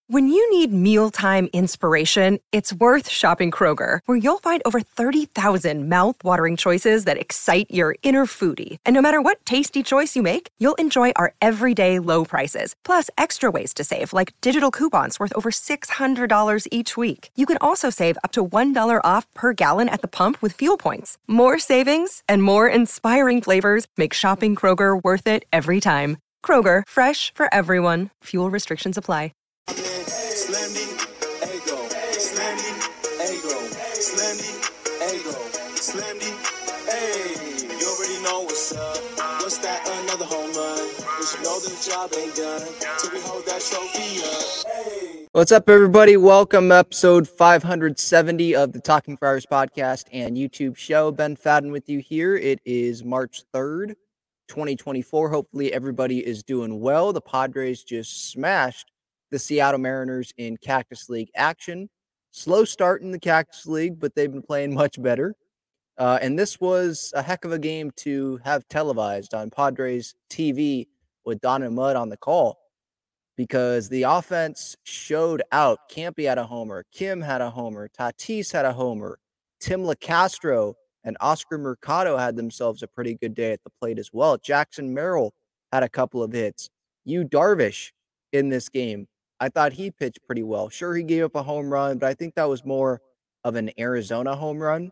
When you need mealtime inspiration, it's worth shopping Kroger, where you'll find over 30,000 mouth-watering choices that excite your inner foodie. And no matter what tasty choice you make, you'll enjoy our everyday low prices, plus extra ways to save, like digital coupons worth over $600 each week. You can also save up to $1 off per gallon at the pump with fuel points. More savings and more inspiring flavors make shopping Kroger worth it every time. Kroger, fresh for everyone. Fuel restrictions apply. Slendy, Ego, Slendy, Ego, Slendy, Ego, Slendy, hey, you already know what's up. What's that, another home run? We should know the job ain't done till we hold that trophy up. Hey. What's up, everybody? Welcome episode 570 of the Talking Friars podcast and YouTube show. Ben Fadden with you here. It is March 3rd, 2024. Hopefully everybody is doing well. The Padres just smashed the Seattle Mariners in Cactus League action. Slow start in the Cactus League, but they've been playing much better. And this was a heck of a game to have televised on Padres TV with Don and Mud on the call, because the offense showed out. Campy had a homer. Kim had a homer. Tatis had a homer. Tim LaCastro and Oscar Mercado had themselves a pretty good day at the plate as well. Jackson Merrill had a couple of hits. Yu Darvish in this game, I thought he pitched pretty well. Sure, he gave up a home run, but I think that was more of an Arizona home run.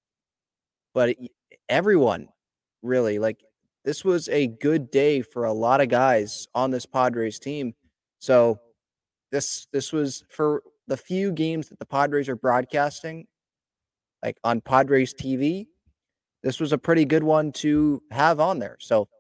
But everyone, really, this was a good day for a lot of guys on this Padres team. So this was, for the few games that the Padres are broadcasting, like on Padres TV, this was a pretty good one to have on there. So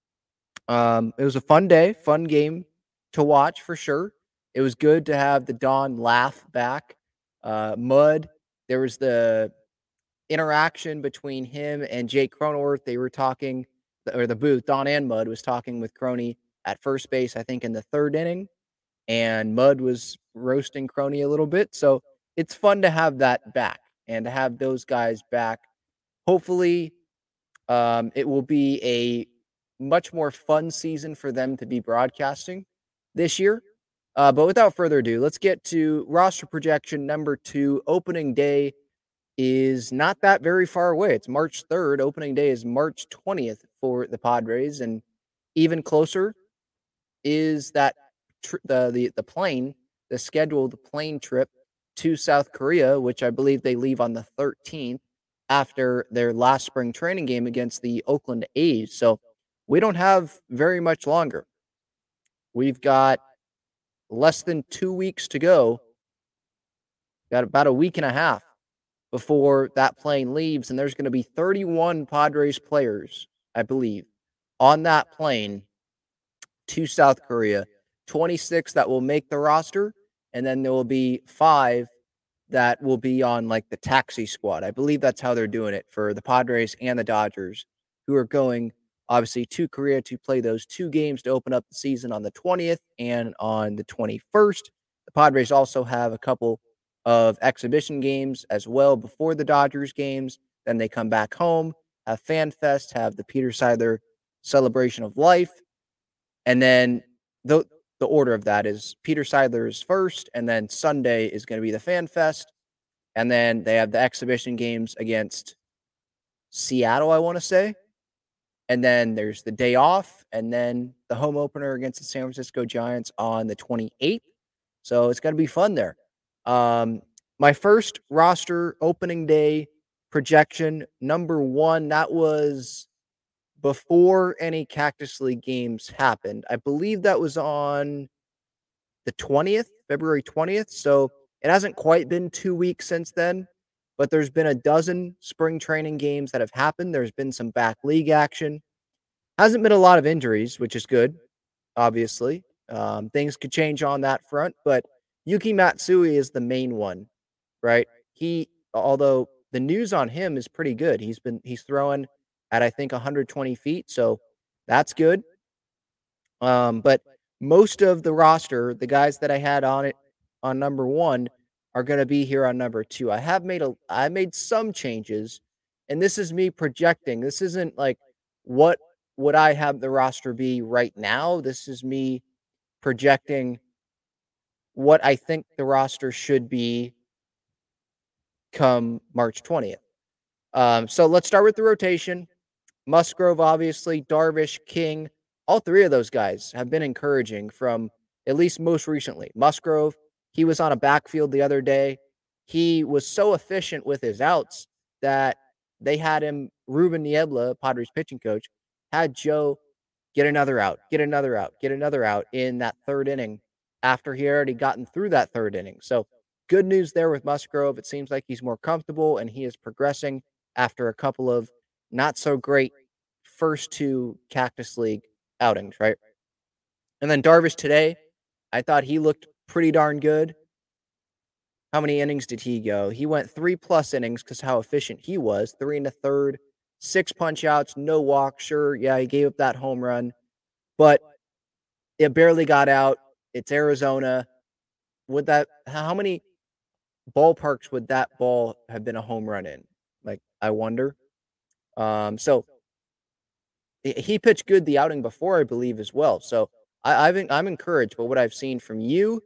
it was a fun day, fun game to watch for sure. It was good to have the Don laugh back. Mud, there was the interaction between him and Jake Cronenworth. They were talking, or the booth, Don and Mud was talking with Croney at first base, I think in the third inning, and Mud was roasting Croney a little bit. So it's fun to have that back and to have those guys back. Hopefully it will be a much more fun season for them to be broadcasting this year. But without further ado, let's get to roster projection number 2. Opening day is not that very far away. It's March 3rd. Opening day is March 20th for the Padres. And even closer is that the plane, the scheduled plane trip to South Korea, which I believe they leave on the 13th after their last spring training game against the Oakland A's. So we don't have very much longer. We've got less than 2 weeks to go. Got about a week and a half before that plane leaves, and there's going to be 31 Padres players, I believe, on that plane to South Korea. 26 that will make the roster, and then there will be 5 that will be on like the taxi squad. I believe that's how they're doing it for the Padres and the Dodgers, who are going obviously to Korea to play those 2 games to open up the season on the 20th and on the 21st. The Padres also have a couple of exhibition games as well before the Dodgers games. Then they come back home, have Fan Fest, have the Peter Seidler Celebration of Life. And then the order of that is Peter Seidler is first, and then Sunday is going to be the Fan Fest. And then they have the exhibition games against Seattle, I want to say. And then there's the day off, and then the home opener against the San Francisco Giants on the 28th. So it's going to be fun there. My first roster opening day projection, number 1, that was before any Cactus League games happened. I believe that was on the 20th, February 20th. So it hasn't quite been 2 weeks since then, but there's been a dozen spring training games that have happened. There's been some back league action. Hasn't been a lot of injuries, which is good, obviously. Things could change on that front, but Yuki Matsui is the main one, right? Although the news on him is pretty good. He's throwing at, I think, 120 feet, so that's good. But most of the roster, the guys that I had on it on number 1, are going to be here on number 2. I made some changes, and this is me projecting. This isn't like what would I have the roster be right now. This is me projecting what I think the roster should be come March 20th. So let's start with the rotation. Musgrove, obviously, Darvish, King, all three of those guys have been encouraging from at least most recently. Musgrove, he was on a backfield the other day. He was so efficient with his outs that they had him, Ruben Niebla, Padres pitching coach, had Joe get another out, get another out, get another out in that third inning after he had already gotten through that third inning. So good news there with Musgrove. It seems like he's more comfortable and he is progressing after a couple of not so great first two Cactus League outings, right? And then Darvish today, I thought he looked pretty darn good. How many innings did he go? He went 3+ innings because how efficient he was. 3 1/3, 6 punch outs, no walk. Sure, yeah, he gave up that home run, but it barely got out. It's Arizona. How many ballparks would that ball have been a home run in? Like, I wonder. So he pitched good the outing before, I believe, as well. So I'm encouraged by what I've seen from you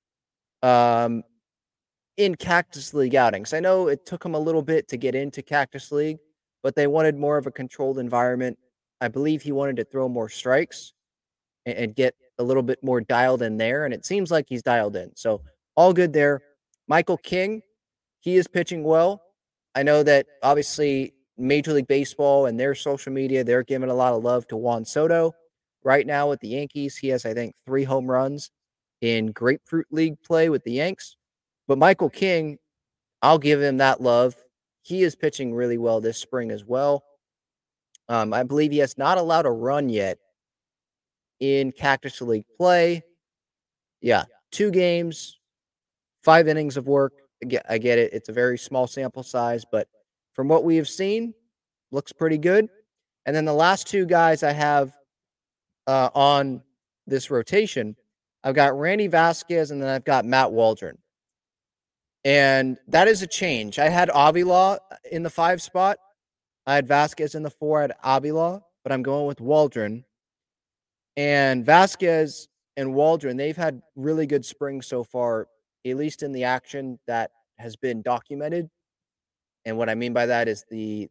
in Cactus League outings. I know it took him a little bit to get into Cactus League, but they wanted more of a controlled environment. I believe he wanted to throw more strikes and get a little bit more dialed in there, and it seems like he's dialed in. So all good there. Michael King, he is pitching well. I know that obviously Major League Baseball and their social media, they're giving a lot of love to Juan Soto. Right now with the Yankees, he has, I think, 3 home runs in Grapefruit League play with the Yanks. But Michael King, I'll give him that love. He is pitching really well this spring as well. I believe he has not allowed a run yet in Cactus League play. Yeah, 2 games, 5 innings of work. I get it. It's a very small sample size, but from what we have seen, looks pretty good. And then the last 2 guys I have on this rotation, I've got Randy Vasquez and then I've got Matt Waldron. And that is a change. I had Avila in the 5 spot. I had Vasquez in the 4. I had Avila, but I'm going with Waldron. And Vasquez and Waldron, they've had really good springs so far, at least in the action that has been documented. And what I mean by that is the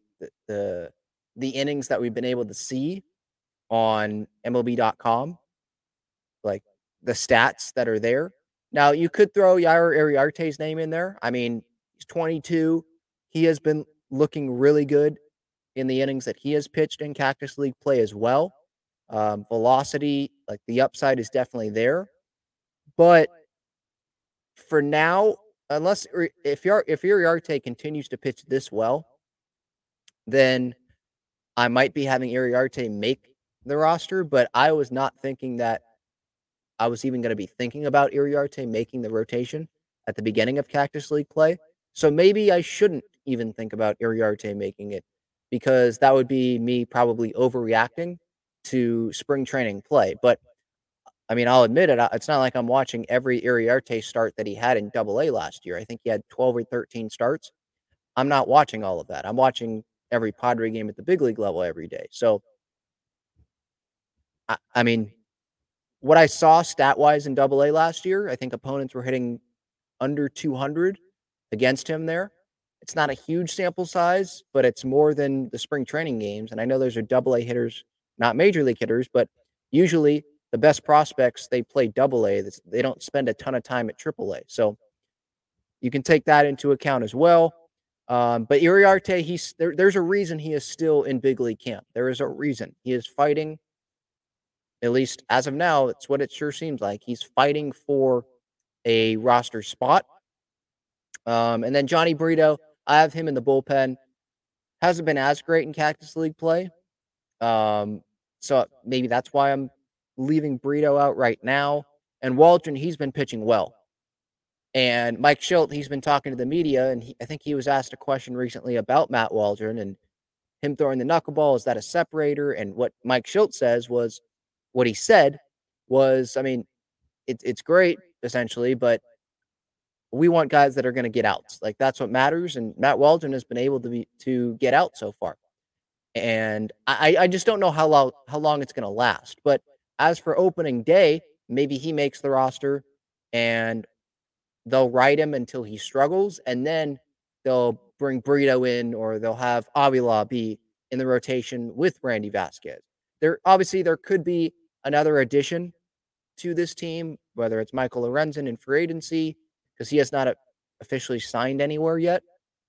innings that we've been able to see on MLB.com, like the stats that are there. Now, you could throw Yair Iriarte's name in there. I mean, he's 22. He has been looking really good in the innings that he has pitched in Cactus League play as well. Velocity, like the upside is definitely there. But for now, if Iriarte continues to pitch this well, then I might be having Iriarte make the roster, but I was not thinking that I was even going to be thinking about Iriarte making the rotation at the beginning of Cactus League play. So maybe I shouldn't even think about Iriarte making it because that would be me probably overreacting to spring training play. But I mean, I'll admit it. It's not like I'm watching every Iriarte start that he had in AA last year. I think he had 12 or 13 starts. I'm not watching all of that. I'm watching every Padre game at the big league level every day. So, I mean, what I saw stat-wise in AA last year, I think opponents were hitting under 200 against him there. It's not a huge sample size, but it's more than the spring training games. And I know those are AA hitters, not major league hitters, but usually the best prospects, they play AA. They don't spend a ton of time at AAA. So you can take that into account as well. But Iriarte, there's a reason he is still in big league camp. There is a reason. He is fighting. At least as of now, it's what it sure seems like. He's fighting for a roster spot. And then Johnny Brito, I have him in the bullpen. Hasn't been as great in Cactus League play. So maybe that's why I'm leaving Brito out right now. And Waldron, he's been pitching well. And Mike Shildt, he's been talking to the media, and I think he was asked a question recently about Matt Waldron and him throwing the knuckleball. Is that a separator? And what Mike Shildt said was, I mean, it's great, essentially, but we want guys that are going to get outs. Like, that's what matters. And Matt Waldron has been able to get out so far. And I just don't know how long it's going to last. But as for opening day, maybe he makes the roster and they'll ride him until he struggles, and then they'll bring Brito in, or they'll have Avila be in the rotation with Randy Vasquez. There could be another addition to this team, whether it's Michael Lorenzen in free agency, because he has not officially signed anywhere yet.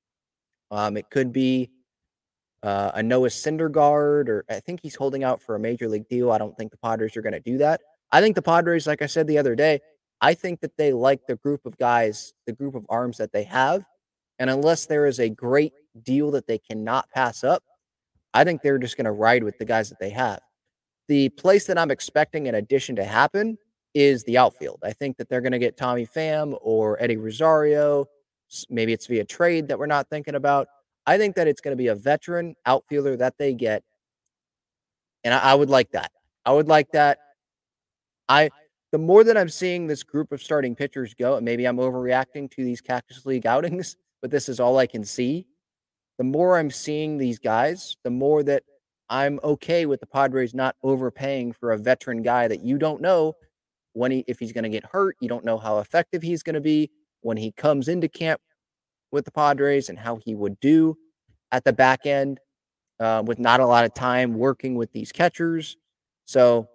It could be a Noah Syndergaard, or I think he's holding out for a major league deal. I don't think the Padres are going to do that. I think the Padres, like I said the other day, I think that they like the group of guys, the group of arms that they have. And unless there is a great deal that they cannot pass up, I think they're just going to ride with the guys that they have. The place that I'm expecting an addition to happen is the outfield. I think that they're going to get Tommy Pham or Eddie Rosario. Maybe it's via trade that we're not thinking about. I think that it's going to be a veteran outfielder that they get. And I would like that. I would like that. The more that I'm seeing this group of starting pitchers go, and maybe I'm overreacting to these Cactus League outings, but this is all I can see. The more I'm seeing these guys, the more that I'm okay with the Padres not overpaying for a veteran guy that you don't know if he's going to get hurt. You don't know how effective he's going to be when he comes into camp with the Padres and how he would do at the back end with not a lot of time working with these catchers. So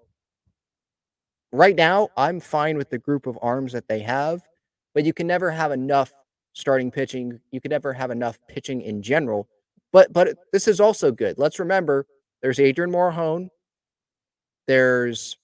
right now, I'm fine with the group of arms that they have, but you can never have enough starting pitching. You can never have enough pitching in general. But this is also good. Let's remember, there's Adrian Morejon. There's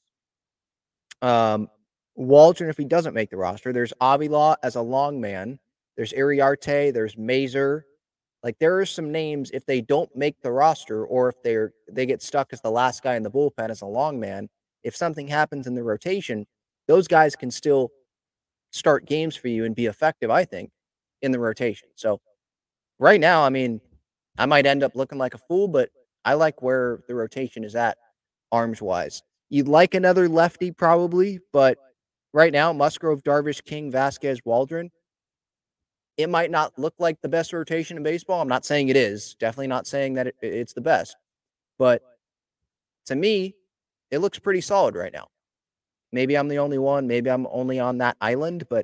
Waldron if he doesn't make the roster. There's Avila as a long man. There's Iriarte. There's Mazer. Like, there are some names, if they don't make the roster, or if they get stuck as the last guy in the bullpen as a long man, if something happens in the rotation, those guys can still start games for you and be effective, I think, in the rotation. So right now, I mean, I might end up looking like a fool, but I like where the rotation is at arms-wise. You'd like another lefty probably, but right now, Musgrove, Darvish, King, Vasquez, Waldron, it might not look like the best rotation in baseball. I'm not saying it is. Definitely not saying that it's the best. But to me, it looks pretty solid right now. Maybe I'm the only one. Maybe I'm only on that island, but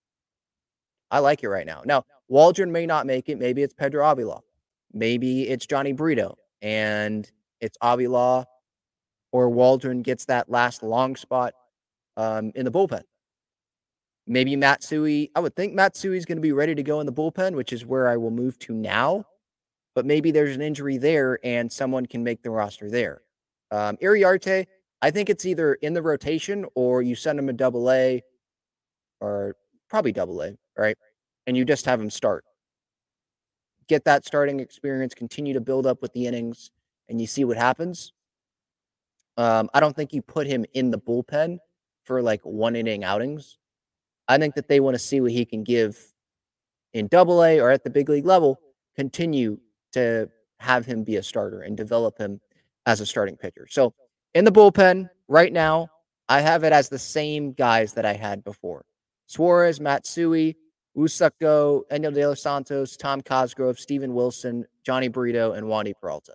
I like it right now. Now, Waldron may not make it. Maybe it's Pedro Avila. Maybe it's Johnny Brito, and it's Avila or Waldron gets that last long spot in the bullpen. Maybe Matsui. I would think Matsui is going to be ready to go in the bullpen, which is where I will move to now. But maybe there's an injury there, and someone can make the roster there. Iriarte, I think it's either in the rotation or you send him a double-A, or probably double-A, right? And you just have him start. Get that starting experience, continue to build up with the innings, and you see what happens. I don't think you put him in the bullpen for like one-inning outings. I think that they want to see what he can give in double-A or at the big league level, continue to have him be a starter and develop him as a starting pitcher. So in the bullpen right now, I have it as the same guys that I had before. Suarez, Matsui, Usako, Enyo De Los Santos, Tom Cosgrove, Steven Wilson, Johnny Brito, and Wandy Peralta.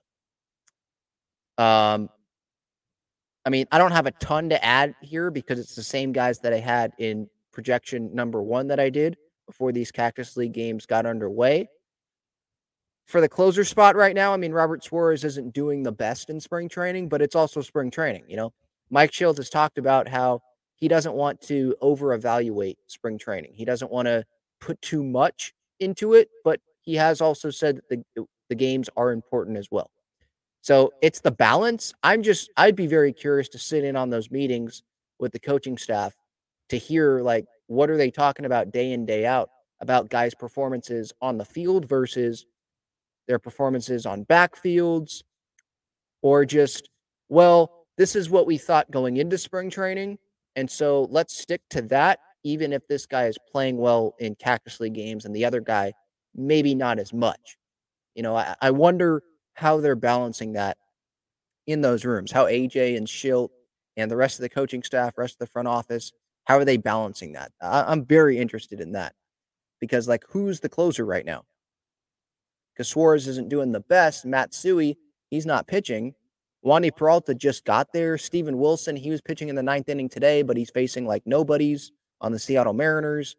I mean, I don't have a ton to add here because it's the same guys that I had in projection number 1 that I did before these Cactus League games got underway. For the closer spot right now, I mean, Robert Suarez isn't doing the best in spring training, but it's also spring training. You know, Mike Shields has talked about how he doesn't want to over-evaluate spring training. He doesn't want to put too much into it, but he has also said that the games are important as well. So it's the balance. I'd be very curious to sit in on those meetings with the coaching staff to hear, like, what are they talking about day in, day out about guys' performances on the field versus their performances on backfields, or just, well, this is what we thought going into spring training, and so let's stick to that, even if this guy is playing well in Cactus League games and the other guy maybe not as much. You know, I wonder how they're balancing that in those rooms, how AJ and Schilt and the rest of the coaching staff, rest of the front office, how are they balancing that? I'm very interested in that because, like, who's the closer right now? Because Suarez isn't doing the best. Matsui, he's not pitching. Wandy Peralta just got there. Steven Wilson, he was pitching in the 9th inning today, but he's facing like nobodies on the Seattle Mariners.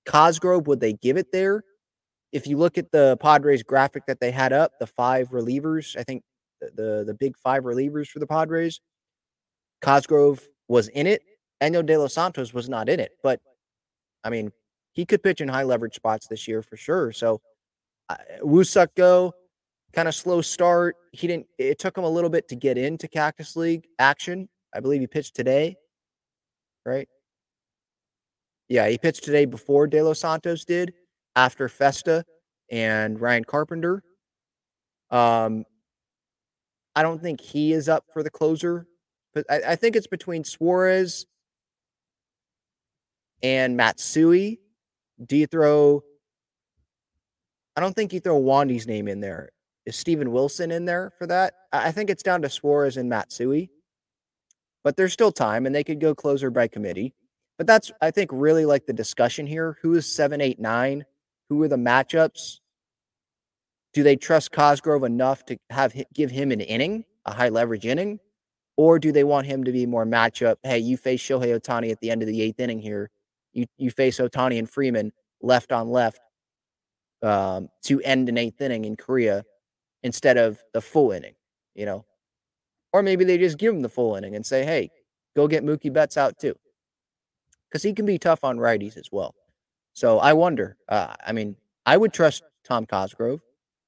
Cosgrove, would they give it there? If you look at the Padres graphic that they had up, the 5 relievers, I think the big 5 relievers for the Padres, Cosgrove was in it. Enyo De Los Santos was not in it. But, I mean, he could pitch in high leverage spots this year for sure. So, Woo-Suk Go, kind of slow start. It took him a little bit to get into Cactus League action. I believe he pitched today, right? Yeah, he pitched today before De Los Santos did, after Festa and Ryan Carpenter. I don't think he is up for the closer, but I think it's between Suarez and Matsui. I don't think you throw Wandy's name in there. Is Steven Wilson in there for that? I think it's down to Suarez and Matsui, but there's still time, and they could go closer by committee. But that's, I think, really like the discussion here. Who is 7, 8, 9? Who are the matchups? Do they trust Cosgrove enough to give him an inning, a high leverage inning? Or do they want him to be more matchup? Hey, you face Shohei Ohtani at the end of the 8th inning here. You face Ohtani and Freeman left on left to end an 8th inning in Korea instead of the full inning, you know? Or maybe they just give him the full inning and say, hey, go get Mookie Betts out too. Because he can be tough on righties as well. So I wonder. I would trust Tom Cosgrove,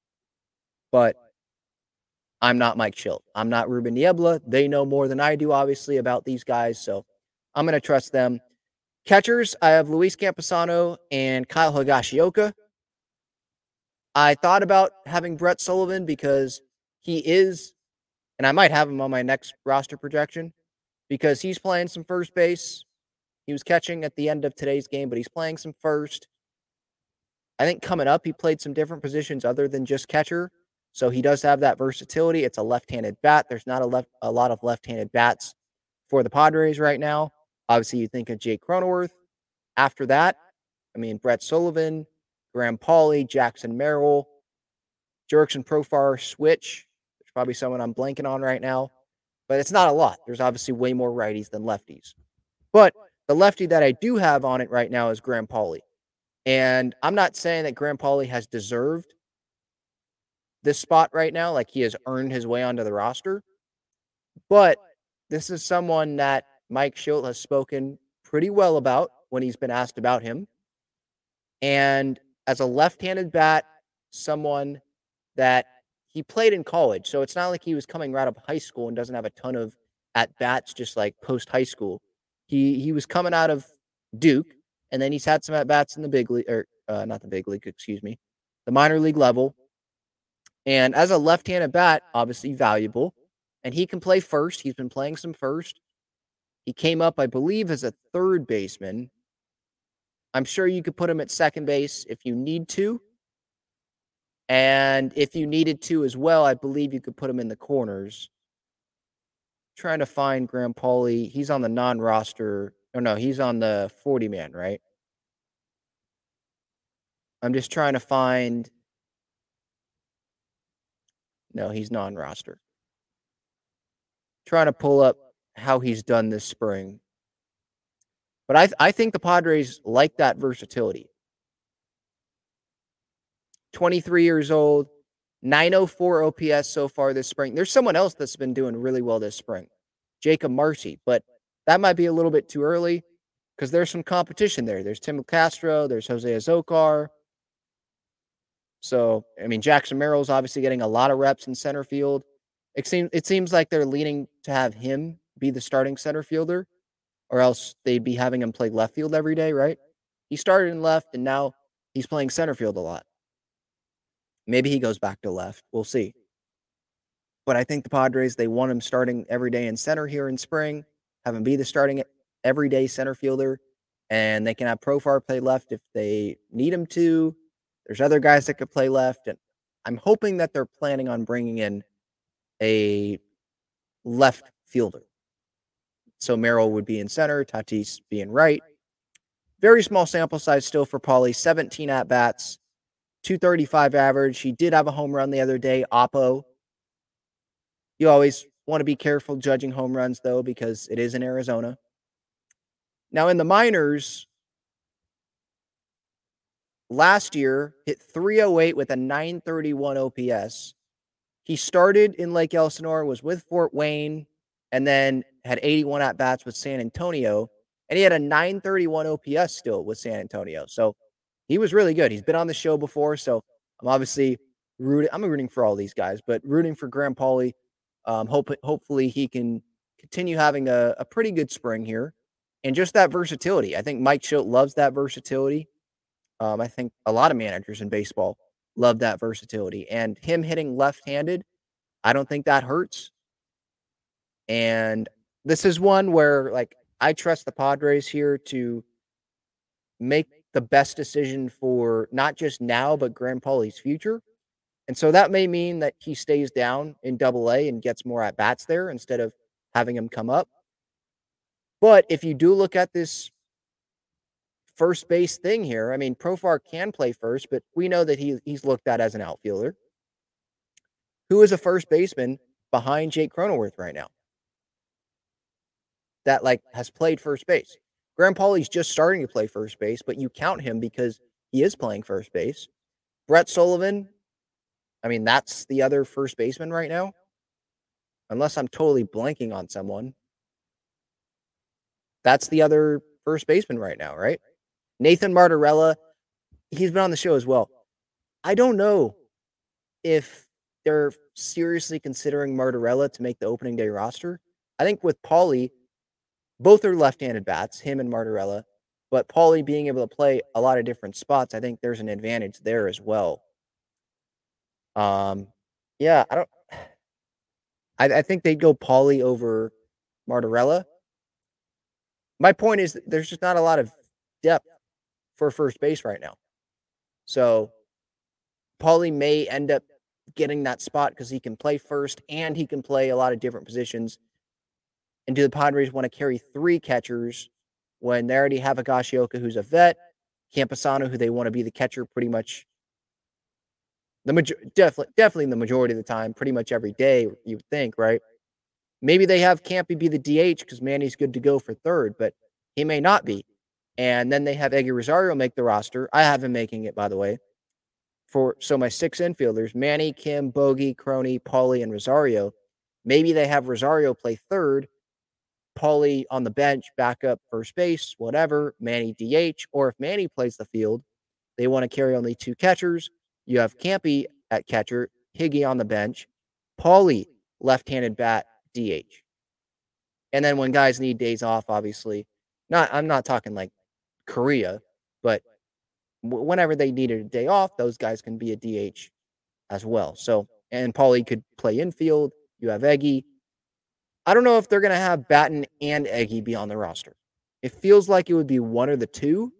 but I'm not Mike Shildt. I'm not Ruben Niebla. They know more than I do, obviously, about these guys, so I'm going to trust them. Catchers, I have Luis Camposano and Kyle Higashioka. I thought about having Brett Sullivan because he is, and I might have him on my next roster projection, because he's playing some first base. He was catching at the end of today's game, but he's playing some first. I think coming up, he played some different positions other than just catcher. So he does have that versatility. It's a left-handed bat. There's not a lot of left-handed bats for the Padres right now. Obviously, you think of Jake Cronenworth. After that, Brett Sullivan, Graham Pauley, Jackson Merrill, Jurickson Profar switch. There's probably someone I'm blanking on right now. But it's not a lot. There's obviously way more righties than lefties. But the lefty that I do have on it right now is Graham Pauley. And I'm not saying that Graham Pauley has deserved this spot right now, like he has earned his way onto the roster. But this is someone that Mike Shildt has spoken pretty well about when he's been asked about him. And as a left-handed bat, someone that he played in college. So it's not like he was coming right out of high school and doesn't have a ton of at-bats just like post-high school. He was coming out of Duke, and then he's had some at-bats in the big league, or not the big league, the minor league level. And as a left-handed bat, obviously valuable. And he can play first. He's been playing some first. He came up, I believe, as a third baseman. I'm sure you could put him at second base if you need to. And if you needed to as well, I believe you could put him in the corners. Trying to find Graham Pauley. He's on the non-roster. Oh, no, he's on the 40-man, right? I'm just trying to find... No, he's non-roster. Trying to pull up how he's done this spring. But I think the Padres like that versatility. 23 years old, 904 OPS so far this spring. There's someone else that's been doing really well this spring, Jacob Marcy, but that might be a little bit too early because there's some competition there. There's Tim Castro, there's Jose Azocar. So, Jackson Merrill's obviously getting a lot of reps in center field. It seems like they're leaning to have him be the starting center fielder, or else they'd be having him play left field every day, right? He started in left, and now he's playing center field a lot. Maybe he goes back to left. We'll see. But I think the Padres, they want him starting every day in center here in spring, have him be the starting everyday center fielder, and they can have Profar play left if they need him to. There's other guys that could play left, and I'm hoping that they're planning on bringing in a left fielder. So Merrill would be in center, Tatis be in right. Very small sample size still for Pauley, 17 at-bats, 235 average. He did have a home run the other day, Oppo. You always want to be careful judging home runs, though, because it is in Arizona. Now, in the minors, last year hit 308 with a 931 OPS. He started in Lake Elsinore, was with Fort Wayne, and then had 81 at-bats with San Antonio, and he had a 931 OPS still with San Antonio. So he was really good. He's been on the show before, so I'm obviously rooting for all these guys, but rooting for Graham Pauley. Hopefully he can continue having a pretty good spring here. And just that versatility. I think Mike Shildt loves that versatility. I think a lot of managers in baseball love that versatility. And him hitting left-handed, I don't think that hurts. And this is one where, like, I trust the Padres here to make the best decision for not just now, but Graham Pauley's future. And so that may mean that he stays down in Double-A and gets more at-bats there instead of having him come up. But if you do look at this first base thing here, I mean, Profar can play first, but we know that he's looked at as an outfielder. Who is a first baseman behind Jake Cronenworth right now that, like, has played first base? Graham Pauley's just starting to play first base, but you count him because he is playing first base. Brett Sullivan, I mean, that's the other first baseman right now, unless I'm totally blanking on someone. That's the other first baseman right now, right? Nathan Martorella, he's been on the show as well. I don't know if they're seriously considering Martorella to make the opening day roster. I think with Pauley, both are left-handed bats, him and Martorella, but Pauley being able to play a lot of different spots, I think there's an advantage there as well. Yeah, I think they'd go Pauley over Martorella. My point is there's just not a lot of depth for first base right now. So Pauley may end up getting that spot because he can play first and he can play a lot of different positions. And do the Padres want to carry three catchers when they already have Higashioka, who's a vet, Campusano, who they want to be the catcher pretty much definitely the majority of the time, pretty much every day, you would think, right? Maybe they have Campy be the DH because Manny's good to go for third, but he may not be. And then they have Eggy Rosario make the roster. I have him making it, by the way. So my six infielders, Manny, Kim, Bogey, Crony, Pauley, and Rosario. Maybe they have Rosario play third, Pauley on the bench, backup first base, whatever, Manny DH. Or if Manny plays the field, they want to carry only two catchers. You have Campy at catcher, Higgy on the bench, Pauley, left-handed bat, DH. And then when guys need days off, obviously, I'm not talking like Korea, but whenever they needed a day off, those guys can be a DH as well. So, and Pauley could play infield. You have Eggy. I don't know if they're going to have Batten and Eggy be on the roster. It feels like it would be one or the two.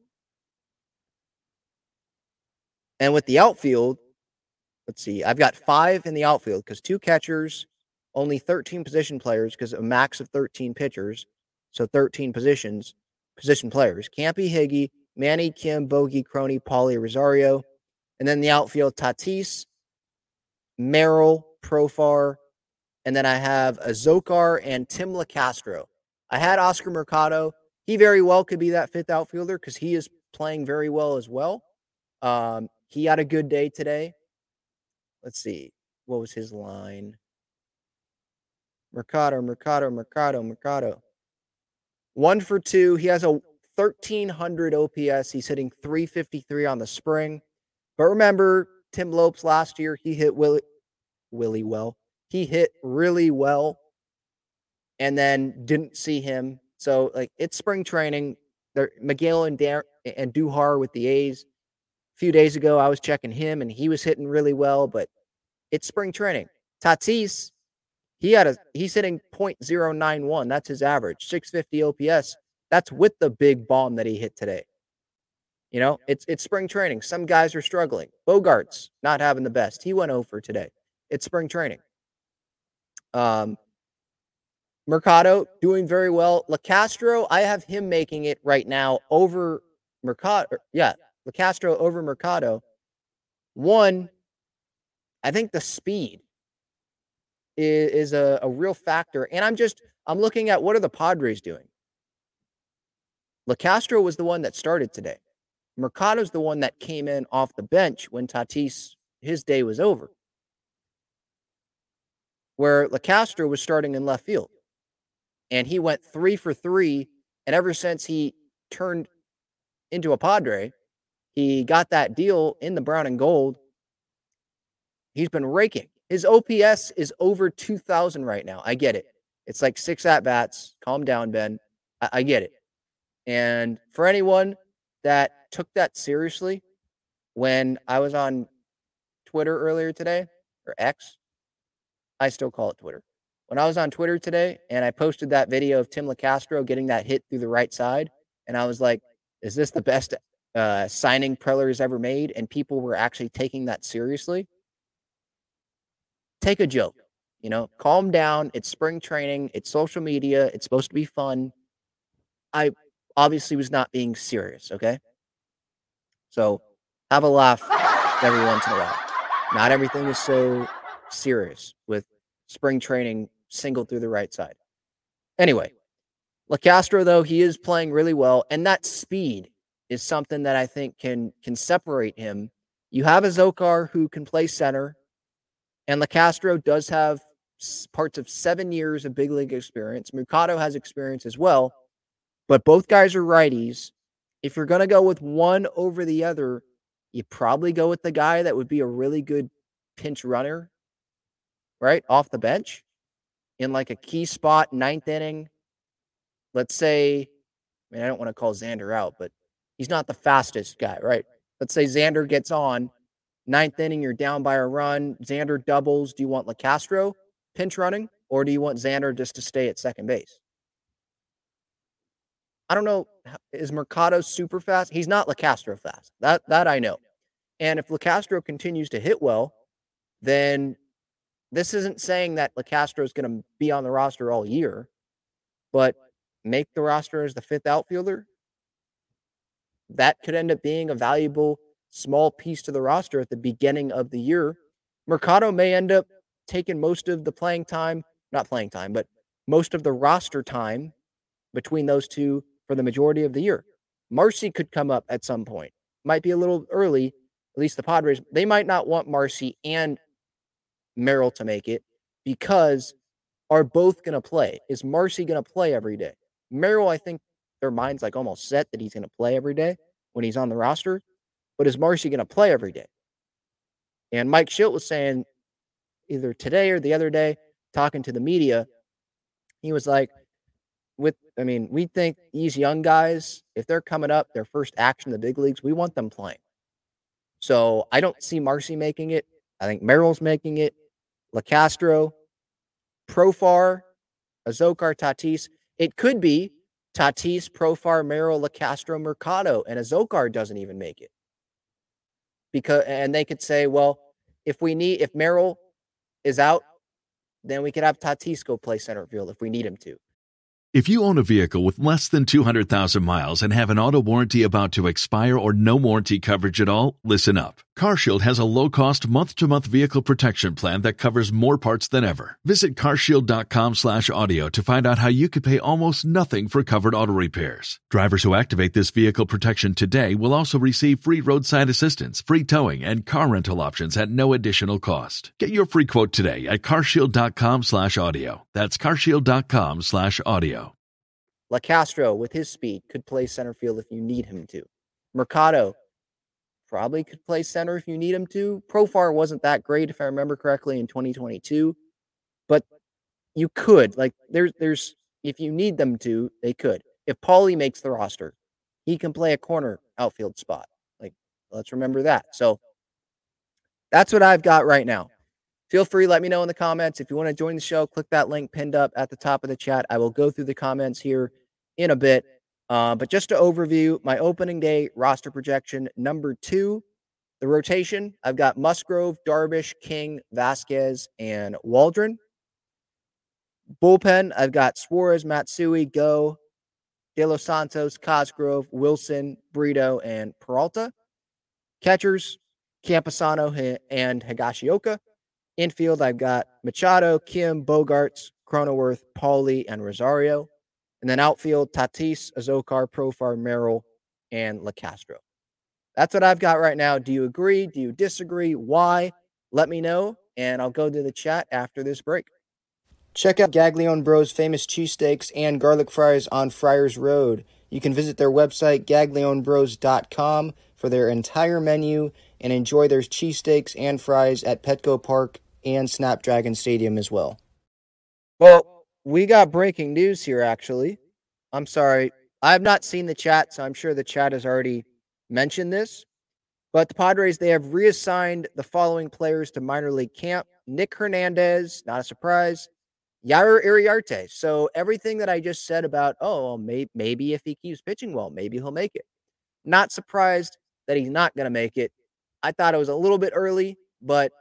And with the outfield, let's see, I've got 5 in the outfield because 2 catchers, only 13 position players because a max of 13 pitchers. So 13 position players. Campy, Higgy, Manny, Kim, Bogey, Crony, Pauley, Rosario. And then the outfield, Tatis, Merrill, Profar. And then I have a Zokar and Tim LaCastro. I had Oscar Mercado. He very well could be that 5th outfielder because he is playing very well as well. He had a good day today. Let's see. What was his line? Mercado. 1 for 2. He has a 1,300 OPS. He's hitting 353 on the spring. But remember, Tim Lopes last year, he hit Willie well. He hit really well and then didn't see him. So, like, it's spring training. Miguel and Duhar with the A's. A few days ago, I was checking him, and he was hitting really well, but it's spring training. Tatis, he's hitting .091. That's his average. 650 OPS. That's with the big bomb that he hit today. You know, it's spring training. Some guys are struggling. Bogarts not having the best. He went over today. It's spring training. Mercado doing very well. LaCastro, I have him making it right now over Mercado. Yeah, LaCastro over Mercado. One, I think the speed is a real factor. And I'm looking at what are the Padres doing. LaCastro was the one that started today. Mercado's the one that came in off the bench when Tatis, his day was over, where LeCastro was starting in left field. And he went 3 for 3. And ever since he turned into a Padre, he got that deal in the brown and gold. He's been raking. His OPS is over 2,000 right now. I get it. It's like 6 at-bats. Calm down, Ben. I get it. And for anyone that took that seriously, when I was on Twitter earlier today, or X, I still call it Twitter. When I was on Twitter today and I posted that video of Tim LeCastro getting that hit through the right side, and I was like, is this the best signing Preller's ever made? And people were actually taking that seriously. Take a joke, calm down. It's spring training. It's social media. It's supposed to be fun. I obviously was not being serious, okay? So have a laugh every once in a while. Not everything is so serious with spring training single through the right side. Anyway, LeCastro, though, he is playing really well, and that speed is something that I think can separate him. You have a Zokar who can play center, and LeCastro does have parts of 7 years of big league experience. Mercado has experience as well, but both guys are righties. If you're going to go with one over the other, you probably go with the guy that would be a really good pinch runner, right, off the bench in like a key spot, 9th inning. Let's say, I don't want to call Xander out, but he's not the fastest guy, right? Let's say Xander gets on, 9th inning, you're down by a run, Xander doubles. Do you want LeCastro pinch running, or do you want Xander just to stay at second base? I don't know. Is Mercado super fast? He's not LeCastro fast. That I know. And if LeCastro continues to hit well, then this isn't saying that LeCastro is going to be on the roster all year, but make the roster as the 5th outfielder. That could end up being a valuable small piece to the roster at the beginning of the year. Mercado may end up taking most of the most of the roster time between those two for the majority of the year. Marcy could come up at some point. Might be a little early. At least the Padres, they might not want Marcy and Merrill to make it because are both going to play? Is Marcy going to play every day? Merrill, I think their mind's like almost set that he's going to play every day when he's on the roster. But is Marcy going to play every day? And Mike Schilt was saying either today or the other day, talking to the media, he was like, we think these young guys, if they're coming up, their first action in the big leagues, we want them playing. So I don't see Marcy making it. I think Merrill's making it. LeCastro, Profar, Azocar, Tatis. It could be Tatis, Profar, Merrill, LeCastro, Mercado, and Azocar doesn't even make it. And they could say, well, if Merrill is out, then we could have Tatis go play center field if we need him to. If you own a vehicle with less than 200,000 miles and have an auto warranty about to expire or no warranty coverage at all, listen up. CarShield has a low-cost month-to-month vehicle protection plan that covers more parts than ever. Visit carshield.com/audio to find out how you could pay almost nothing for covered auto repairs. Drivers who activate this vehicle protection today will also receive free roadside assistance, free towing, and car rental options at no additional cost. Get your free quote today at carshield.com/audio. That's carshield.com/audio. LeCastro, with his speed, could play center field if you need him to. Mercado probably could play center if you need him to. Profar wasn't that great, if I remember correctly, in 2022. But you could. There's if you need them to, they could. If Paulie makes the roster, he can play a corner outfield spot. Let's remember that. So that's what I've got right now. Feel free, let me know in the comments. If you want to join the show, click that link pinned up at the top of the chat. I will go through the comments here in a bit. But just to overview, my opening day roster projection, number 2, the rotation. I've got Musgrove, Darvish, King, Vasquez, and Waldron. Bullpen, I've got Suarez, Matsui, Go, De Los Santos, Cosgrove, Wilson, Brito, and Peralta. Catchers, Campusano and Higashioka. Infield, I've got Machado, Kim, Bogarts, Cronenworth, Paulie, and Rosario. And then outfield, Tatis, Azocar, Profar, Merrill, and LeCastro. that's what I've got right now. Do you agree? Do you disagree? Why? Let me know, and I'll go to the chat after this break. Check out Gaglione Bros' famous cheesesteaks and garlic fries on Friars Road. You can visit their website, gaglionebros.com, for their entire menu and enjoy their cheesesteaks and fries at Petco Park and Snapdragon Stadium as well. Well, we got breaking news here, actually. I'm sorry. I have not seen the chat, so I'm sure the chat has already mentioned this. But the Padres, they have reassigned the following players to minor league camp. Nick Hernandez, not a surprise. Yair Iriarte. So everything that I just said about, maybe if he keeps pitching well, maybe he'll make it. Not surprised that he's not going to make it. I thought it was a little bit early, but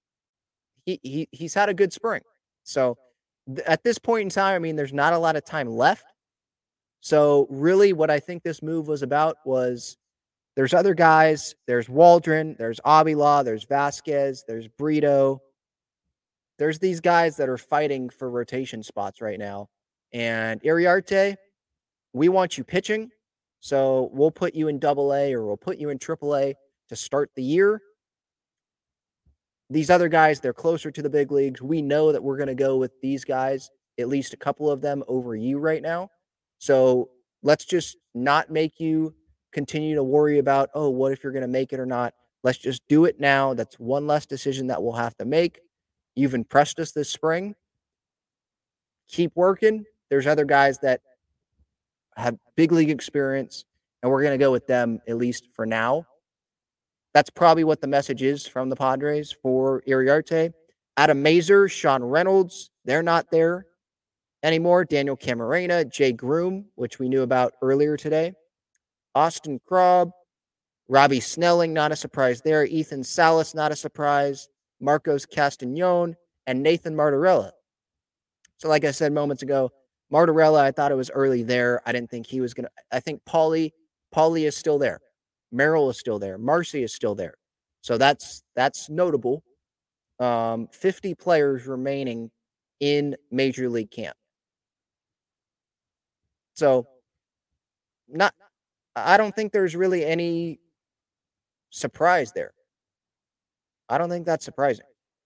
he's had a good spring. So at this point in time, I mean, there's not a lot of time left. So really what I think this move was about was there's other guys. There's Waldron, there's Avila, there's Vasquez, there's Brito. There's these guys that are fighting for rotation spots right now. And Iriarte, we want you pitching. So we'll put you in AA or we'll put you in AAA to start the year. These other guys, they're closer to the big leagues. We know that we're going to go with these guys, at least a couple of them over you right now. So let's just not make you continue to worry about, what if you're going to make it or not? Let's just do it now. That's one less decision that we'll have to make. You've impressed us this spring. Keep working. There's other guys that have big league experience, and we're going to go with them at least for now. That's probably what the message is from the Padres for Iriarte. Adam Mazur, Sean Reynolds, they're not there anymore. Daniel Camarena, Jay Groom, which we knew about earlier today. Austin Krob, Robbie Snelling, not a surprise there. Ethan Salas, not a surprise. Marcos Castañon, and Nathan Martorella. So like I said moments ago, Martorella, I thought it was early there. I didn't think he was going to. I think Paulie is still there. Merrill is still there. Marcy is still there. So that's notable. 50 players remaining in Major League camp. So I don't think there's really any surprise there. I don't think that's surprising.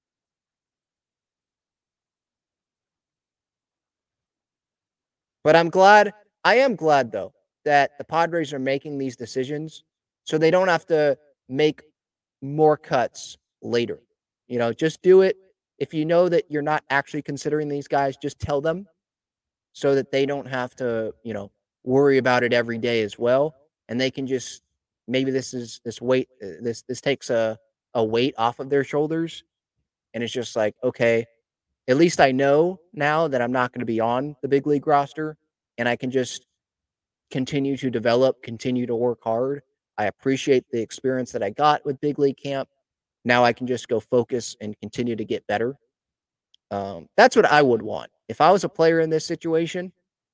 But I am glad though, that the Padres are making these decisions so they don't have to make more cuts later. Just do it. If you know that you're not actually considering these guys, just tell them so that they don't have to, worry about it every day as well. And they can just, maybe this takes a weight off of their shoulders. And it's just like, okay, at least I know now that I'm not going to be on the big league roster, and I can just continue to develop, continue to work hard. I appreciate the experience that I got with big league camp. Now I can just go focus and continue to get better. That's what I would want. If I was a player in this situation,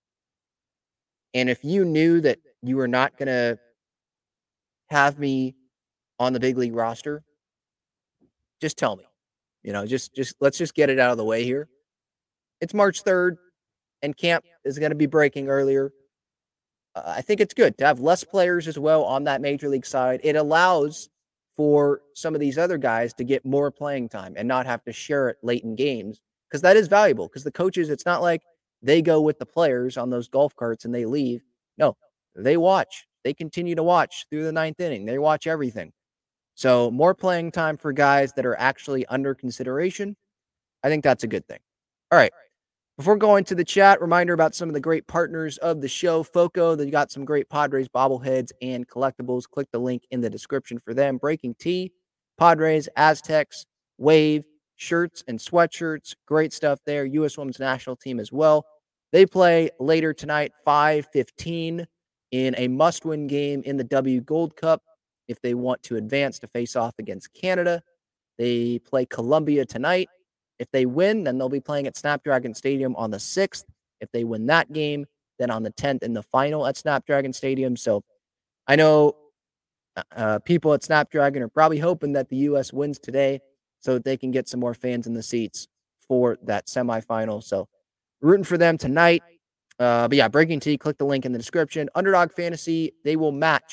and if you knew that you were not going to have me on the big league roster, just tell me. Just let's just get it out of the way here. It's March 3rd, and camp is going to be breaking earlier. I think it's good to have less players as well on that major league side. It allows for some of these other guys to get more playing time and not have to share it late in games, because that is valuable. Because the coaches, it's not like they go with the players on those golf carts and they leave. No, they watch. They continue to watch through the ninth inning. They watch everything. So more playing time for guys that are actually under consideration. I think that's a good thing. All right. Before going to the chat, reminder about some of the great partners of the show. FOCO, they got some great Padres bobbleheads and collectibles. Click the link in the description for them. Breaking Tea, Padres, Aztecs, Wave, shirts and sweatshirts. Great stuff there. U.S. Women's National Team as well. They play later tonight, 5:15, in a must-win game in the W Gold Cup if they want to advance to face off against Canada. They play Colombia tonight. If they win, then they'll be playing at Snapdragon Stadium on the 6th. If they win that game, then on the 10th in the final at Snapdragon Stadium. So I know people at Snapdragon are probably hoping that the U.S. wins today so that they can get some more fans in the seats for that semifinal. So rooting for them tonight. But yeah, Breaking Tea, click the link in the description. Underdog Fantasy, they will match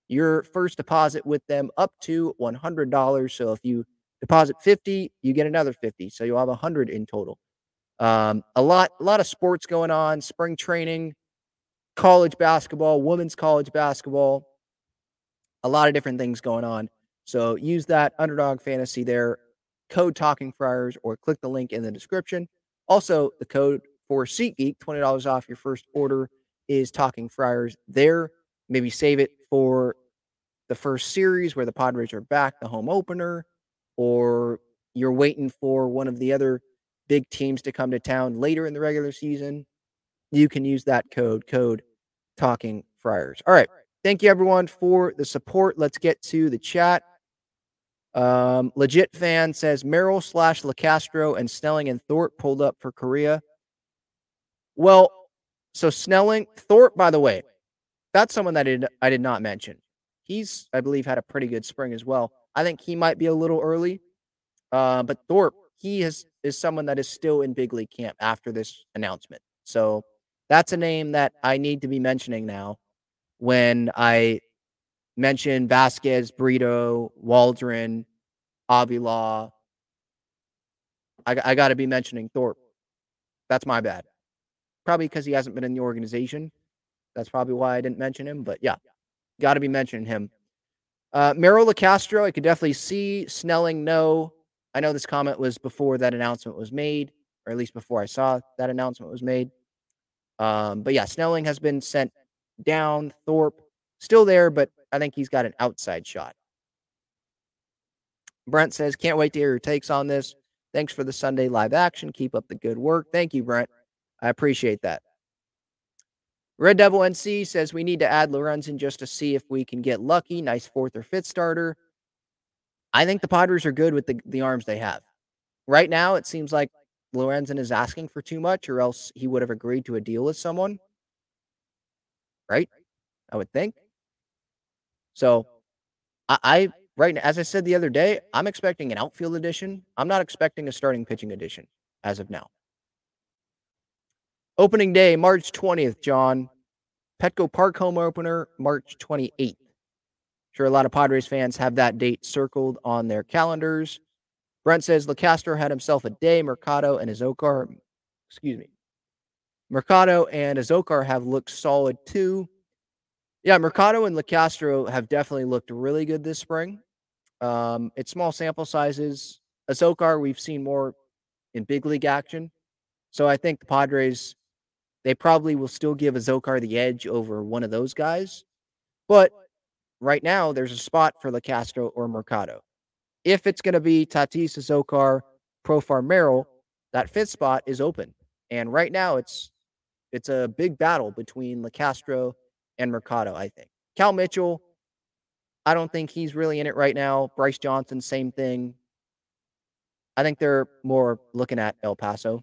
your first deposit with them up to $100. So if you deposit 50, you get another 50. So you'll have 100 in total. A lot of sports going on, spring training, college basketball, women's college basketball, a lot of different things going on. So use that Underdog Fantasy there, code Talking Friars, or click the link in the description. Also, the code for SeatGeek, $20 off your first order, is Talking Friars there. Maybe save it for the first series where the Padres are back, the home opener, or you're waiting for one of the other big teams to come to town later in the regular season. You can use that code Talking Friars. All right. Thank you, everyone, for the support. Let's get to the chat. Legit fan says Merrill / LeCastro and Snelling and Thorpe pulled up for Korea. Well, so Snelling, Thorpe, by the way, that's someone that I did not mention. He's, I believe, had a pretty good spring as well. I think he might be a little early. But Thorpe, he is someone that is still in big league camp after this announcement. So that's a name that I need to be mentioning now when I mention Vasquez, Brito, Waldron, Avila. I got to be mentioning Thorpe. That's my bad. Probably because he hasn't been in the organization. That's probably why I didn't mention him. But yeah, got to be mentioning him. Merrill LeCastro, I could definitely see. Snelling, no. I know this comment was before that announcement was made, or at least before I saw that announcement was made. But yeah, Snelling has been sent down. Thorpe, still there, but I think he's got an outside shot. Brent says, can't wait to hear your takes on this. Thanks for the Sunday live action. Keep up the good work. Thank you, Brent. I appreciate that. Red Devil NC says we need to add Lorenzen just to see if we can get lucky. Nice 4th or 5th starter. I think the Padres are good with the arms they have. Right now, it seems like Lorenzen is asking for too much, or else he would have agreed to a deal with someone. Right? I would think. So, I right now, as I said the other day, I'm expecting an outfield addition. I'm not expecting a starting pitching addition as of now. Opening day, March 20th, John. Petco Park home opener, March 28th. Sure, a lot of Padres fans have that date circled on their calendars. Brent says LeCastro had himself a day. Mercado and Azocar have looked solid too. Yeah, Mercado and LeCastro have definitely looked really good this spring. It's small sample sizes. Azocar, we've seen more in big league action. So I think the Padres, they probably will still give Azocar the edge over one of those guys. But right now, there's a spot for LeCastro or Mercado. If it's going to be Tatis, Azocar, Profar, Merrill, that 5th spot is open. And right now, it's a big battle between LeCastro and Mercado, I think. Cal Mitchell, I don't think he's really in it right now. Bryce Johnson, same thing. I think they're more looking at El Paso.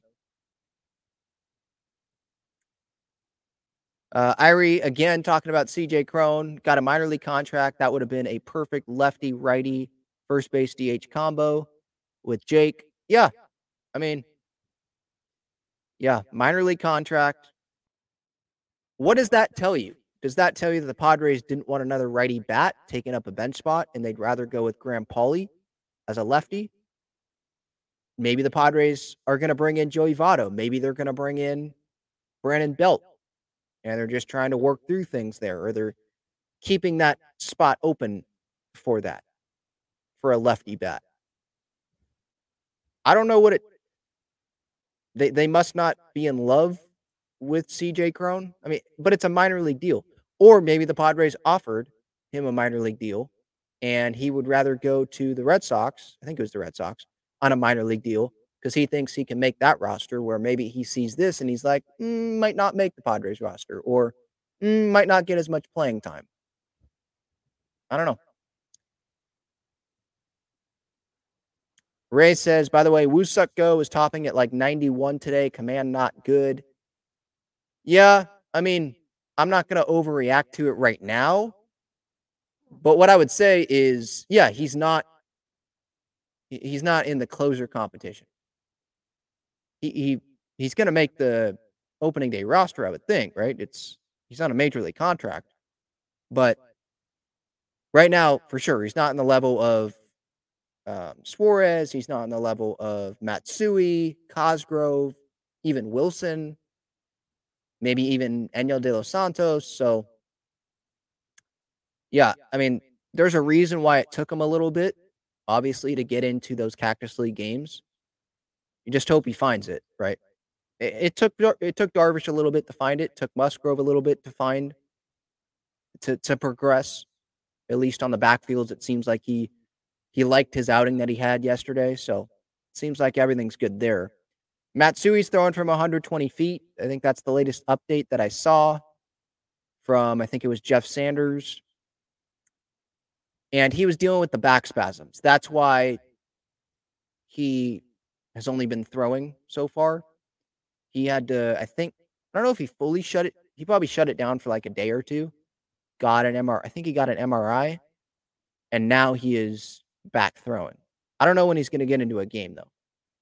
Irie, again, talking about CJ Cron, got a minor league contract. That would have been a perfect lefty-righty first base DH combo with Jake. Yeah, I mean, yeah, minor league contract. What does that tell you? Does that tell you that the Padres didn't want another righty bat taking up a bench spot and they'd rather go with Graham Pauley as a lefty? Maybe the Padres are going to bring in Joey Votto. Maybe they're going to bring in Brandon Belt. And they're just trying to work through things there, or they're keeping that spot open for that, for a lefty bat. I don't know what it... They must not be in love with CJ Cron. I mean, but it's a minor league deal. Or maybe the Padres offered him a minor league deal, and he would rather go to the Red Sox, I think it was the Red Sox, on a minor league deal, because he thinks he can make that roster, where maybe he sees this and he's like, might not make the Padres roster, or might not get as much playing time. I don't know. Ray says, by the way, Woo-Suk Go is topping at like 91 today. Command not good. Yeah, I mean, I'm not going to overreact to it right now. But what I would say is, yeah, he's not in the closer competition. He's going to make the opening day roster, I would think, right? He's on a major league contract, but Right now, for sure, he's not in the level of Suarez. He's not on the level of Matsui, Cosgrove, even Wilson, maybe even Enel de los Santos. So, yeah, I mean, there's a reason why it took him a little bit, obviously, to get into those Cactus League games. You just hope he finds it, right? It took Darvish a little bit to find it. Took Musgrove a little bit to find to progress. At least on the backfields, it seems like he liked his outing that he had yesterday. So it seems like everything's good there. Matsui's throwing from 120 feet. I think that's the latest update that I saw from, I think it was Jeff Sanders. And he was dealing with the back spasms. That's why he has only been throwing so far. He had to, I don't know if he fully shut it. He probably shut it down for like a day or two. Got an MRI. I think he got an MRI. And now he is back throwing. I don't know when he's going to get into a game, though.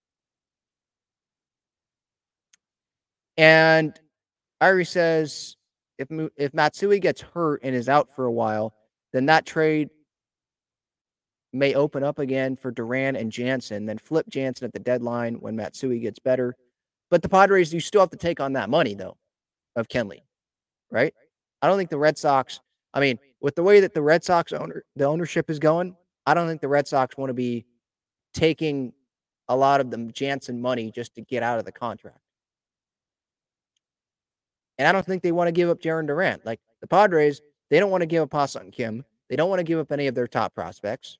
And Irie says if Matsui gets hurt and is out for a while, then that trade may open up again for Duran and Jansen, then flip Jansen at the deadline when Matsui gets better. But the Padres, you still have to take on that money, though, of Kenley, right? I don't think the Red Sox, I mean, with the way that the Red Sox the ownership is going, I don't think the Red Sox want to be taking a lot of the Jansen money just to get out of the contract. And I don't think they want to give up Jarren Durant. Like the Padres, they don't want to give up Ha-Seong Kim. They don't want to give up any of their top prospects.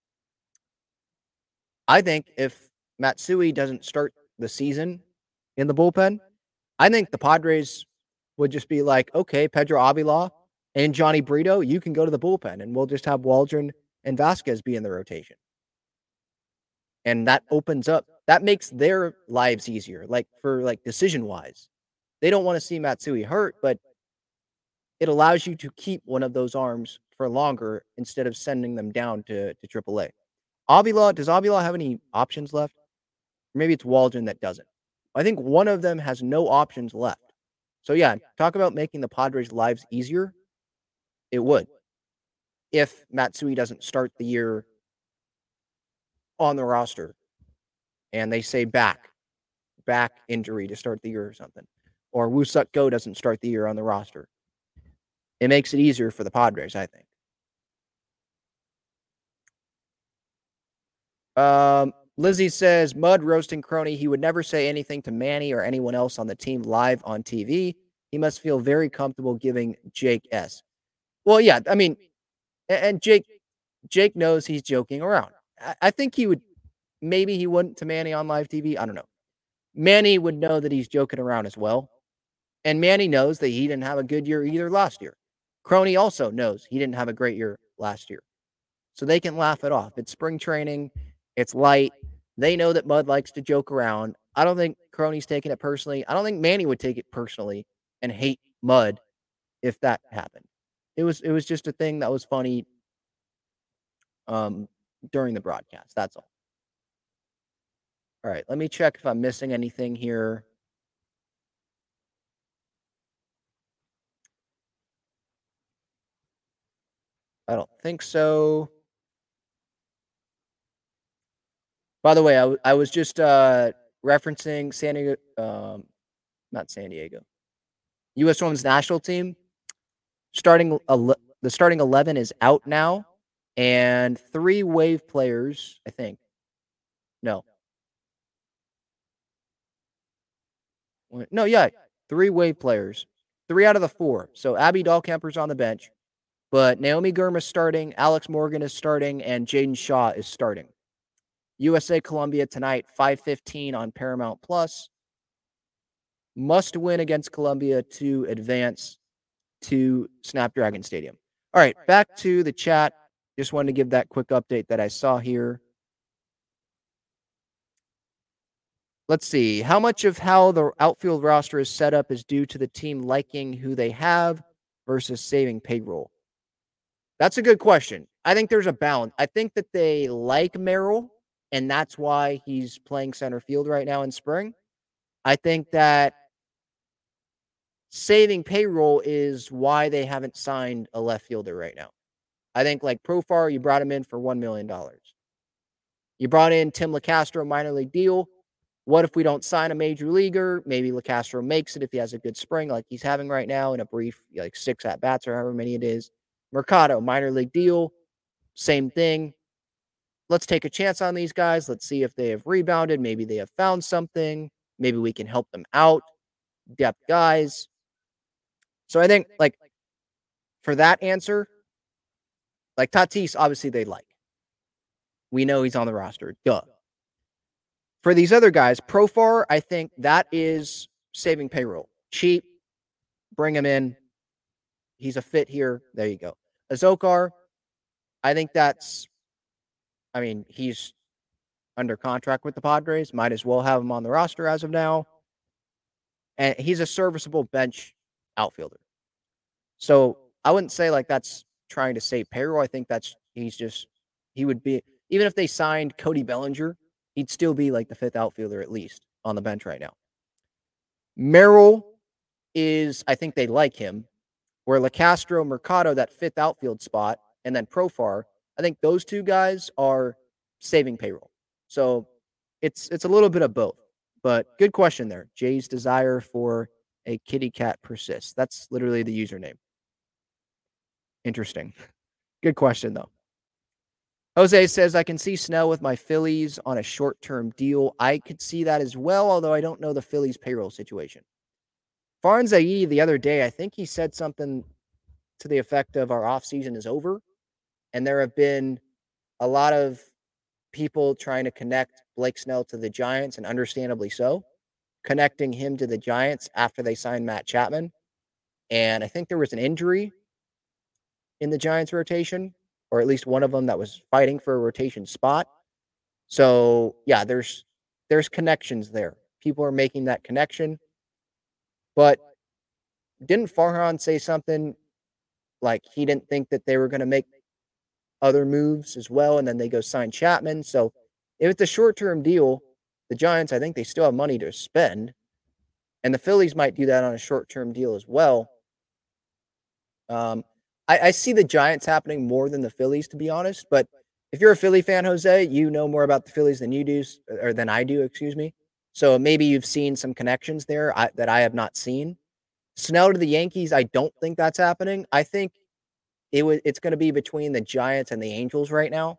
I think if Matsui doesn't start the season in the bullpen, I think the Padres would just be like, okay, Pedro Avila and Johnny Brito, you can go to the bullpen, and we'll just have Waldron and Vasquez be in the rotation. And that opens up, that makes their lives easier, like for like decision-wise. They don't want to see Matsui hurt, but it allows you to keep one of those arms for longer instead of sending them down to AAA. Does Avila have any options left? Maybe it's Waldron that doesn't. I think one of them has no options left. So yeah, talk about making the Padres' lives easier. It would. If Matsui doesn't start the year on the roster and they say back injury to start the year or something, or Woo-Suk Go doesn't start the year on the roster, it makes it easier for the Padres, I think. Lizzie says, Mud roasting Crony. He would never say anything to Manny or anyone else on the team live on TV. He must feel very comfortable giving Jake S. Well, yeah, I mean, and Jake knows he's joking around. I think he would, maybe he wouldn't to Manny on live TV. I don't know. Manny would know that he's joking around as well. And Manny knows that he didn't have a good year either last year. Crony also knows he didn't have a great year last year. So they can laugh it off. It's spring training. It's light. They know that Mud likes to joke around. I don't think Crony's taking it personally. I don't think Manny would take it personally and hate Mud if that happened. It was just a thing that was funny during the broadcast. That's all. All right, let me check if I'm missing anything here. I don't think so. By the way, I was just referencing San Diego, not San Diego, U.S. Women's National Team. The starting 11 is out now, and 3 wave players, I think. No. No, yeah, 3 wave players. 3 out of the 4. So Abby Dahlkemper's on the bench, but Naomi Gurma's starting, Alex Morgan is starting, and Jaden Shaw is starting. USA Colombia tonight, 5:15 on Paramount Plus. Must win against Colombia to advance to Snapdragon Stadium. All right, back to the chat. Just wanted to give that quick update that I saw here. Let's see. How much of how the outfield roster is set up is due to the team liking who they have versus saving payroll? That's a good question. I think there's a balance. I think that they like Merrill, and that's why he's playing center field right now in spring. I think that saving payroll is why they haven't signed a left fielder right now. I think like Profar, you brought him in for $1 million. You brought in Tim LeCastro, minor league deal. What if we don't sign a major leaguer? Maybe LeCastro makes it if he has a good spring like he's having right now in a brief, like 6 at-bats or however many it is. Mercado, minor league deal. Same thing. Let's take a chance on these guys. Let's see if they have rebounded. Maybe they have found something. Maybe we can help them out. Depth guys. So I think, like, for that answer, like Tatis, obviously they like. We know he's on the roster. Duh. For these other guys, Profar, I think that is saving payroll. Cheap. Bring him in. He's a fit here. There you go. Azokar, I think he's under contract with the Padres. Might as well have him on the roster as of now. And he's a serviceable bench outfielder. So I wouldn't say like that's trying to save payroll. I think he would be, even if they signed Cody Bellinger, he'd still be like the 5th outfielder at least on the bench right now. Merrill is, I think they like him. Where LeCastro, Mercado, that 5th outfield spot, and then Profar, I think those two guys are saving payroll. So it's a little bit of both. But good question there. Jay's desire for a kitty cat persists. That's literally the username. Interesting. Good question, though. Jose says, I can see Snell with my Phillies on a short-term deal. I could see that as well, although I don't know the Phillies' payroll situation. Farhan Zaid the other day, I think he said something to the effect of our offseason is over. And there have been a lot of people trying to connect Blake Snell to the Giants, and understandably so, connecting him to the Giants after they signed Matt Chapman. And I think there was an injury in the Giants rotation, or at least one of them that was fighting for a rotation spot. So, yeah, there's connections there. People are making that connection. But didn't Farhan say something like he didn't think that they were going to make other moves as well, and then they go sign Chapman? So if it's a short-term deal, the Giants, I think they still have money to spend, and the Phillies might do that on a short-term deal as well. I see the Giants happening more than the Phillies, to be honest, but if you're a Philly fan, Jose, you know more about the Phillies than you do, or than I do, excuse me. So maybe you've seen some connections there that I have not seen. Snell to the Yankees, I don't think that's happening. I think it's going to be between the Giants and the Angels right now.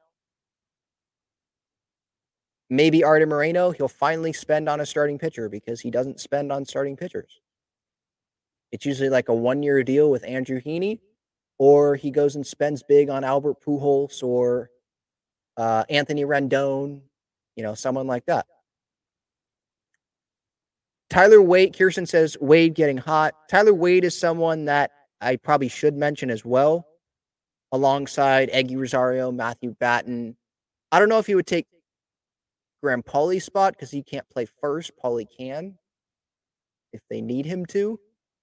Maybe Artie Moreno, he'll finally spend on a starting pitcher because he doesn't spend on starting pitchers. It's usually like a 1-year deal with Andrew Heaney, or he goes and spends big on Albert Pujols or Anthony Rendon, someone like that. Tyler Wade, Kirsten says, Wade getting hot. Tyler Wade is someone that I probably should mention as well, alongside Eggy Rosario, Matthew Batten. I don't know if he would take Graham Pauley's spot because he can't play first. Pauley can if they need him to.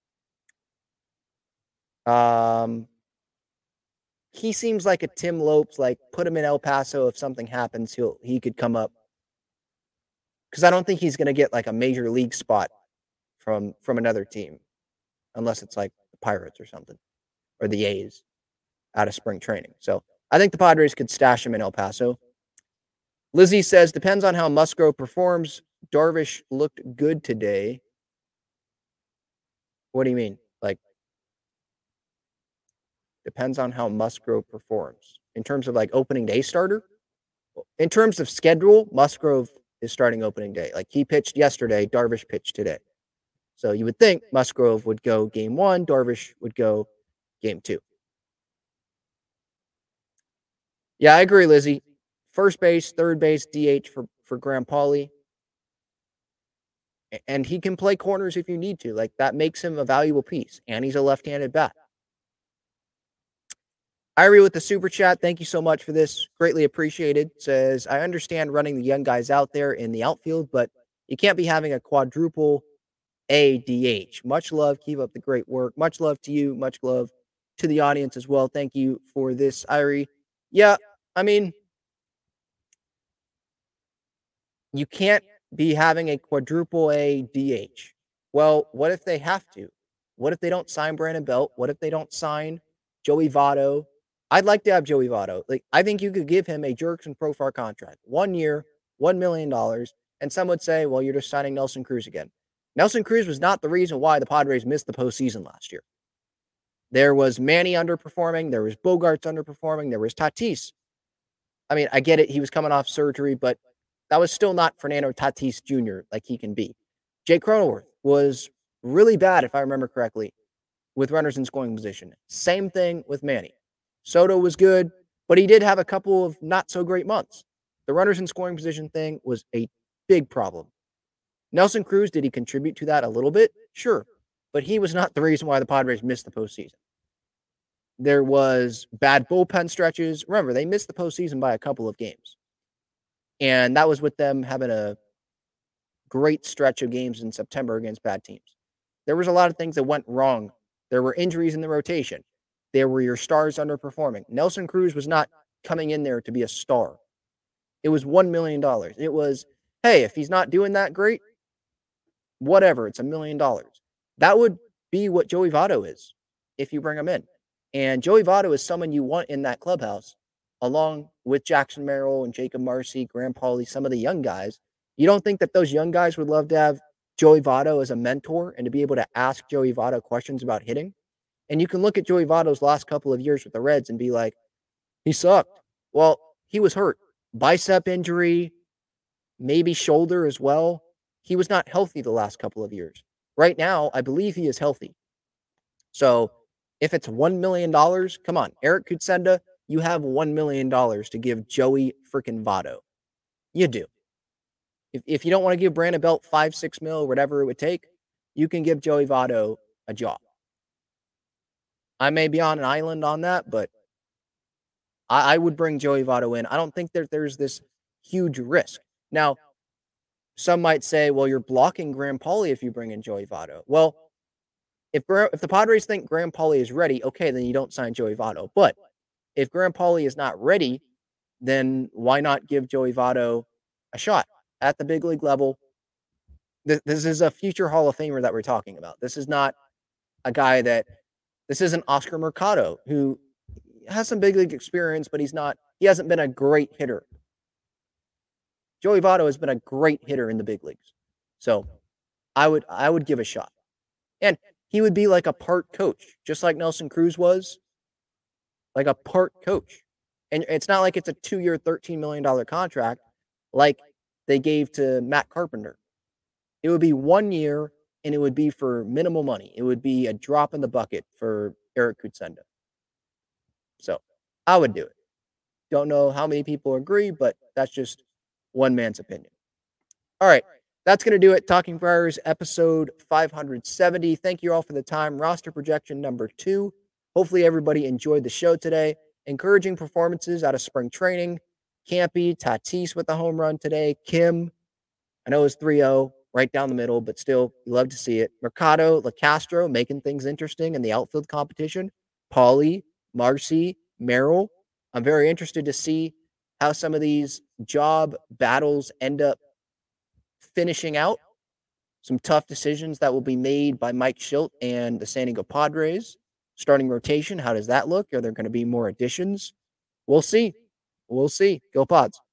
He seems like a Tim Lopes, like put him in El Paso. If something happens, he could come up. Because I don't think he's going to get like a major league spot from another team, unless it's like the Pirates or something, or the A's out of spring training. So I think the Padres could stash him in El Paso. Lizzie says, depends on how Musgrove performs. Darvish looked good today. What do you mean? Like, depends on how Musgrove performs. In terms of like opening day starter? In terms of schedule, Musgrove is starting opening day. Like he pitched yesterday, Darvish pitched today. So you would think Musgrove would go game 1, Darvish would go game 2. Yeah, I agree, Lizzie. First base, third base, DH for Graham Pauley. And he can play corners if you need to. Like that makes him a valuable piece. And he's a left-handed bat. Irie with the super chat. Thank you so much for this. Greatly appreciated. Says, I understand running the young guys out there in the outfield, but you can't be having a quadruple A DH. Much love. Keep up the great work. Much love to you. Much love to the audience as well. Thank you for this, Irie. Yeah, I mean, you can't be having a quadruple A DH. Well, what if they have to? What if they don't sign Brandon Belt? What if they don't sign Joey Votto? I'd like to have Joey Votto. Like, I think you could give him a Jurickson Profar contract, 1 year, $1 million. And some would say, well, you're just signing Nelson Cruz again. Nelson Cruz was not the reason why the Padres missed the postseason last year. There was Manny underperforming. There was Bogarts underperforming. There was Tatis. I mean, I get it. He was coming off surgery, but that was still not Fernando Tatis Jr. like he can be. Jake Cronenworth was really bad, if I remember correctly, with runners in scoring position. Same thing with Manny. Soto was good, but he did have a couple of not so great months. The runners in scoring position thing was a big problem. Nelson Cruz, did he contribute to that a little bit? Sure, but he was not the reason why the Padres missed the postseason. There was bad bullpen stretches. Remember, they missed the postseason by a couple of games. And that was with them having a great stretch of games in September against bad teams. There was a lot of things that went wrong. There were injuries in the rotation. There were your stars underperforming. Nelson Cruz was not coming in there to be a star. It was $1 million. It was, hey, if he's not doing that great, whatever, it's $1 million. That would be what Joey Votto is if you bring him in. And Joey Votto is someone you want in that clubhouse, along with Jackson Merrill and Jacob Marcy, Graham Pauley, some of the young guys. You don't think that those young guys would love to have Joey Votto as a mentor and to be able to ask Joey Votto questions about hitting? And you can look at Joey Votto's last couple of years with the Reds and be like, he sucked. Well, he was hurt. Bicep injury, maybe shoulder as well. He was not healthy the last couple of years. Right now, I believe he is healthy. So if it's $1 million, come on, Eric Kutsenda, you have $1 million to give Joey freaking Votto. You do. If you don't want to give Brandon Belt $5-6 mil, whatever it would take, you can give Joey Votto a job. I may be on an island on that, but I would bring Joey Votto in. I don't think that there's this huge risk. Now, some might say, well, you're blocking Graham Pauley if you bring in Joey Votto. Well, if the Padres think Graham Pauley is ready, okay, then you don't sign Joey Votto. But if Graham Pauley is not ready, then why not give Joey Votto a shot at the big league level? This is a future Hall of Famer that we're talking about. This is not a guy this isn't Oscar Mercado, who has some big league experience, but he hasn't been a great hitter. Joey Votto has been a great hitter in the big leagues. So I would give a shot. And he would be like a part coach, just like Nelson Cruz was, like a part coach. And it's not like it's a 2-year, $13 million contract like they gave to Matt Carpenter. It would be 1 year, and it would be for minimal money. It would be a drop in the bucket for Eric Kutsenda. So I would do it. Don't know how many people agree, but that's just one man's opinion. All right. That's going to do it. Talking Friars episode 570. Thank you all for the time. Roster projection number 2. Hopefully everybody enjoyed the show today. Encouraging performances out of spring training. Campy, Tatis with the home run today. Kim, I know it's 3-0, right down the middle, but still, you love to see it. Mercado, LaCastro making things interesting in the outfield competition. Pauley, Marcy, Merrill. I'm very interested to see how some of these job battles end up finishing out. Some tough decisions that will be made by Mike Shildt and the San Diego Padres. Starting rotation, how does that look? Are there going to be more additions? We'll see. We'll see. Go Pods.